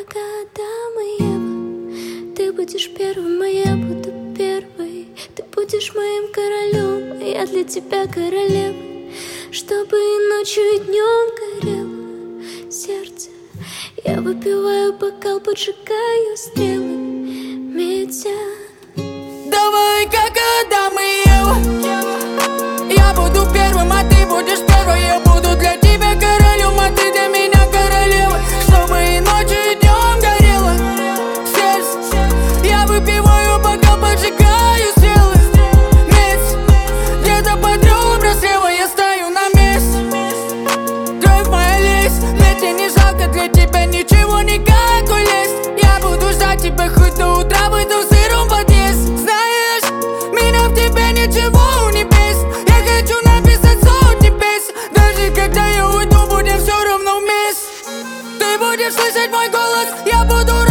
как Адам и Ева. Ты будешь первым, а я буду первой. Ты будешь моим королем, а я для тебя королева. Чтобы и ночью, и днем горело сердце. Я выпиваю бокал, поджигаю стрелы метя. Давай как Адам и Ева. Я буду первым, а ты будешь первой. Я буду для тебя королем, а ты для меня королева. Чтобы и ночью, и днем горело сердце. Я выпиваю бокал, поджигаю стрелы метя. Где-то под ребра слева я стою на месте. Кровь моя лезть, ведь тебе не жалко, для тебя ничего никак улезть. Я буду ждать тебя хоть до утра, выйду в сыром подъезд. Знаешь, меня в тебе ничего не бесит. Я хочу написать сотни песен. Даже когда я уйду, будем все равно вместе. Ты будешь слышать мой голос, я буду